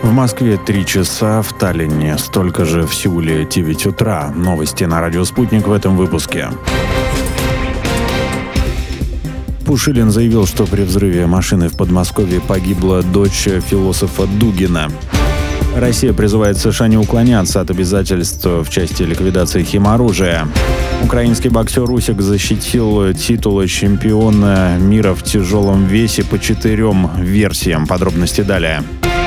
В Москве 3 часа, в Таллине столько же, в Сеуле 9 утра. Новости на радио «Спутник» в этом выпуске. Пушилин заявил, что при взрыве машины в Подмосковье погибла дочь философа Дугина. Россия призывает США не уклоняться от обязательств в части ликвидации химоружия. Украинский боксер Усик защитил титул чемпиона мира в тяжелом весе по 4 версиям. Подробности далее.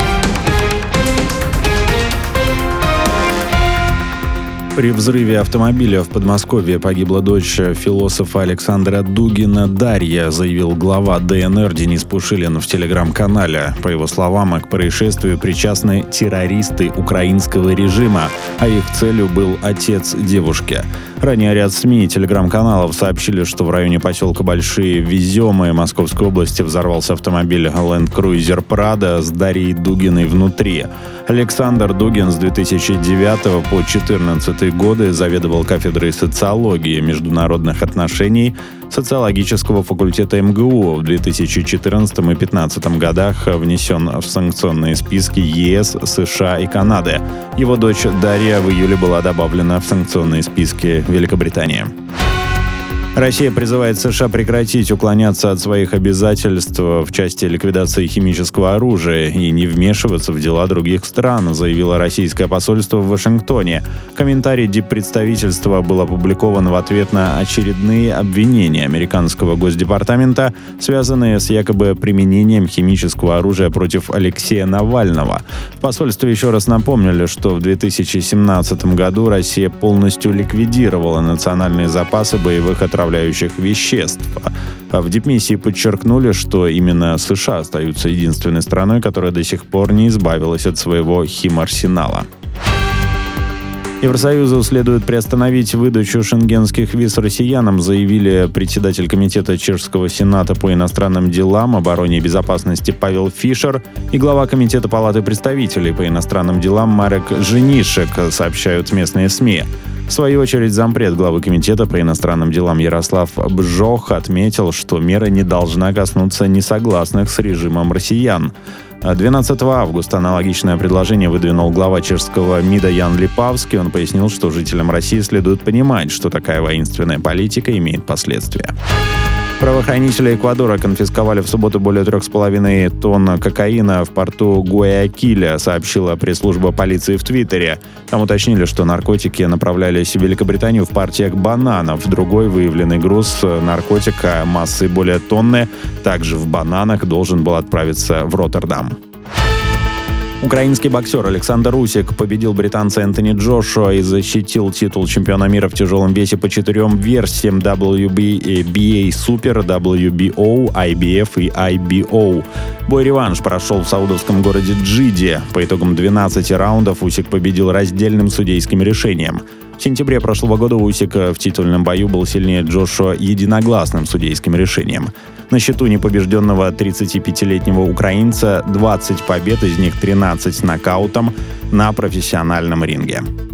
При взрыве автомобиля в Подмосковье погибла дочь философа Александра Дугина Дарья, заявил глава ДНР Денис Пушилин в телеграм-канале. По его словам, к происшествию причастны террористы украинского режима, а их целью был отец девушки. Ранее ряд СМИ и телеграм-каналов сообщили, что в районе поселка Большие Веземы Московской области взорвался автомобиль Land Cruiser Prado с Дарьей Дугиной внутри. Александр Дугин с 2009 по 2014 годы заведовал кафедрой социологии и международных отношений социологического факультета МГУ. В 2014 и 2015 годах внесен в санкционные списки ЕС, США и Канады. Его дочь Дарья в июле была добавлена в санкционные списки Великобритании. Россия призывает США прекратить уклоняться от своих обязательств в части ликвидации химического оружия и не вмешиваться в дела других стран, заявило российское посольство в Вашингтоне. Комментарий диппредставительства был опубликован в ответ на очередные обвинения американского госдепартамента, связанные с якобы применением химического оружия против Алексея Навального. В посольстве еще раз напомнили, что в 2017 году Россия полностью ликвидировала национальные запасы боевых отравляющих веществ. В дипмиссии подчеркнули, что именно США остаются единственной страной, которая до сих пор не избавилась от своего химарсенала. Евросоюзу следует приостановить выдачу шенгенских виз россиянам, заявили председатель комитета Чешского сената по иностранным делам, обороне и безопасности Павел Фишер и глава комитета Палаты представителей по иностранным делам Марек Женишек, сообщают местные СМИ. В свою очередь, зампред главы комитета по иностранным делам Ярослав Бжох отметил, что мера не должна коснуться несогласных с режимом россиян. 12 августа аналогичное предложение выдвинул глава чешского МИДа Ян Липавский. Он пояснил, что жителям России следует понимать, что такая воинственная политика имеет последствия. Правоохранители Эквадора конфисковали в субботу более 3,5 тонн кокаина в порту Гуаякиля, сообщила пресс-служба полиции в Твиттере. Там уточнили, что наркотики направлялись в Великобританию в партиях бананов. Другой выявленный груз наркотика массой более тонны, также в бананах, должен был отправиться в Роттердам. Украинский боксер Александр Усик победил британца Энтони Джошуа и защитил титул чемпиона мира в тяжелом весе по 4 версиям WBA Super, WBO, IBF и IBO. Бой-реванш прошел в саудовском городе Джидде. По итогам 12 раундов Усик победил раздельным судейским решением. В сентябре прошлого года Усик в титульном бою был сильнее Джошуа единогласным судейским решением. На счету непобежденного 35-летнего украинца 20 побед, из них 13 нокаутом на профессиональном ринге.